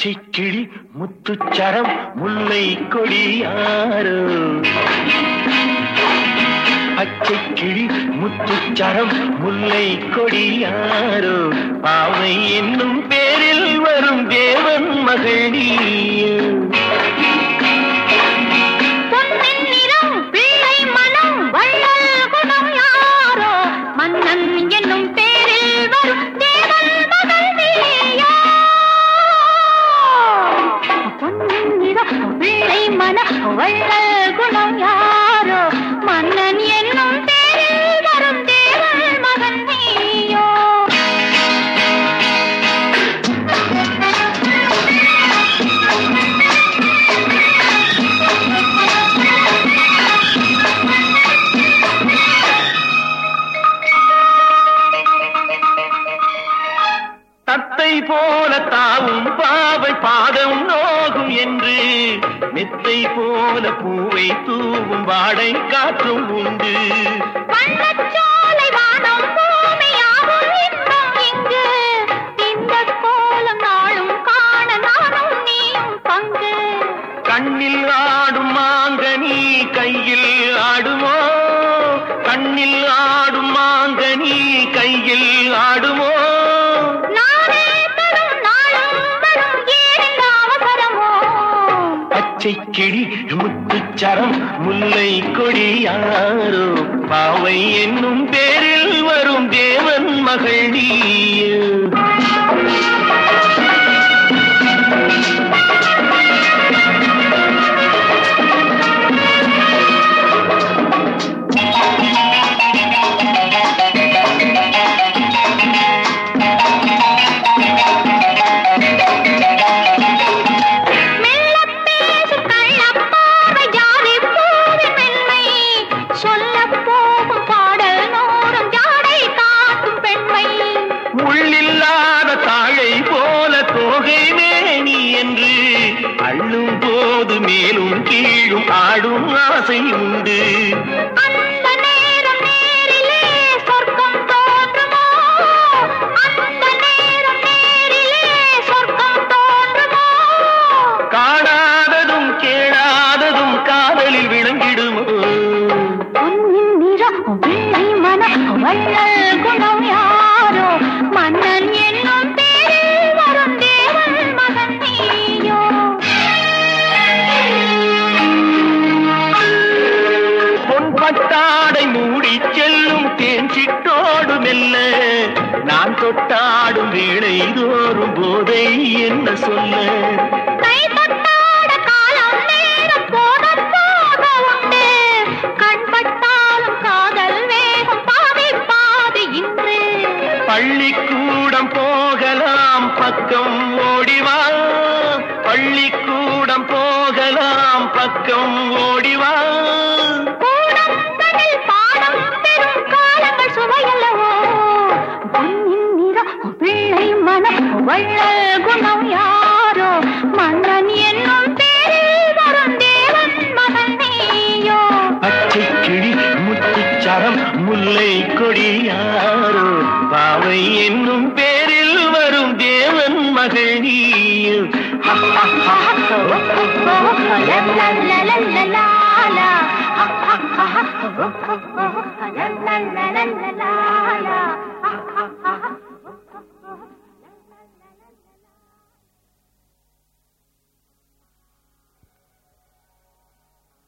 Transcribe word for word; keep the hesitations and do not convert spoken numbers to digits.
பச்சை கிளி முத்துச்சரம் முல்லை கொடியாரோ பச்சை கிளி முத்துச்சரம் முல்லை கொடியாரோ பாவை என்னும் பேரில் வரும் தேவன் மகள் நீயோ வள்ளல் குணம் யாரோ மன்னன் என்னும் பேரில் வரும் தேவன் மகன் நீயோ தத்தை போல தாவும் பாவை பாதம் நோகும் என்று மெத்தை போல பூவை தூவும் வாடை காற்றும் உண்டு வண்ணச்சோலை வானம் பூமியாகும் இன்பம் இங்கு இந்த கோலம் நாளும் காண நானும் நீயும் பங்கு கண்ணில் ஆடும் மாங்கனி கையில் ஆடுமோ கண்ணில் ஆடும் மாங்கனி கையில் ஆடுமோ கிளி முத்துச்சரம் முல்லை கொடியாரோ பாவை என்னும் பேரில் வரும் தேவன் மகள் நீயோ அள்ளும் போது மேலும் கீழும் ஆடும் ஆசை உண்டு அந்த நேரம் நேரிலே சொர்க்கம் தோன்றுமோ அந்த நேரம் நேரிலே சொர்க்கம் தோன்றுமோ காணாததும் கேளாததும் காதலில் விளங்கிடுமோ பொன்னின் நிறம் வெள்ளை மனம் வள்ளல் குணம் யாரோ மன்னன் என்னும் பேரில் வரும் தேவன் மகன் நீயோ பட்டாடை மூடி செல்லும் தேன் சிட்டோடு மெல்ல நான் தொட்டாடும் வேளை தோறும் போதை என்ன சொல்ல கை தொட்டாட காலம் நேரம் போக போக உண்டு கண் பட்டாலும் காதல் வேகம் பாதி பாதி இன்று பள்ளிக்கூடம் போகலாம் பக்கம் ஓடிவா பள்ளிக்கூடம் போகலாம் பக்கம் ஓடிவா வள்ளல் குணம் யாரோ மன்னன் என்னும் பேரில் வரும் தேவன் மகன் நீயோ பச்சை கிளி முத்துச்சரம் முல்லை கொடியாரோ பாவை என்னும் பேரில் வரும் தேவன் மகள் நீயோ la la la la